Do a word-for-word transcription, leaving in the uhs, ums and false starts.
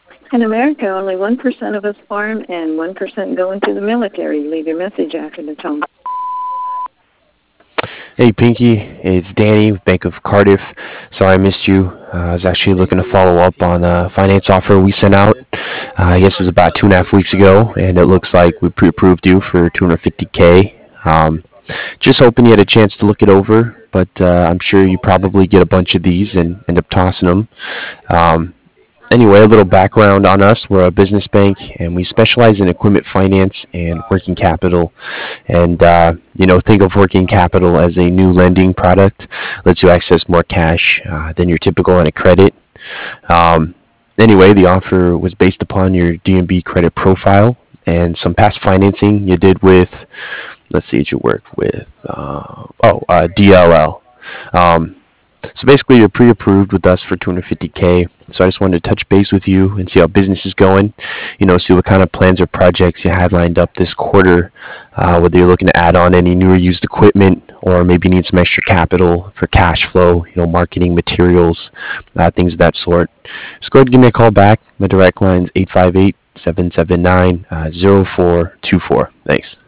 In America, only one percent of us farm and one percent go into the military. Leave your message after the tone. Hey Pinky, it's Danny with Bank of Cardiff. Sorry I missed you. Uh, I was actually looking to follow up on a finance offer we sent out. Uh, I guess it was about two and a half weeks ago, and it looks like we pre-approved you for two hundred fifty k. Um, just hoping you had a chance to look it over, but uh, I'm sure you probably get a bunch of these and end up tossing them. Um, Anyway, a little background on us. We're a business bank and we specialize in equipment finance and working capital. And, uh, you know, think of working capital as a new lending product, lets you access more cash uh, than your typical line of credit. Um, anyway, the offer was based upon your D N B credit profile and some past financing you did with, let's see, what you worked with, uh, oh, uh, D L L. Um, so basically, you're pre-approved with us for two hundred fifty k. So I just wanted to touch base with you and see how business is going. You know, see what kind of plans or projects you had lined up this quarter. Uh, whether you're looking to add on any new or used equipment, or maybe need some extra capital for cash flow. You know, marketing materials, uh, things of that sort. Just go ahead and give me a call back. My direct line is eight five eight, seven seven nine, zero four two four. Thanks.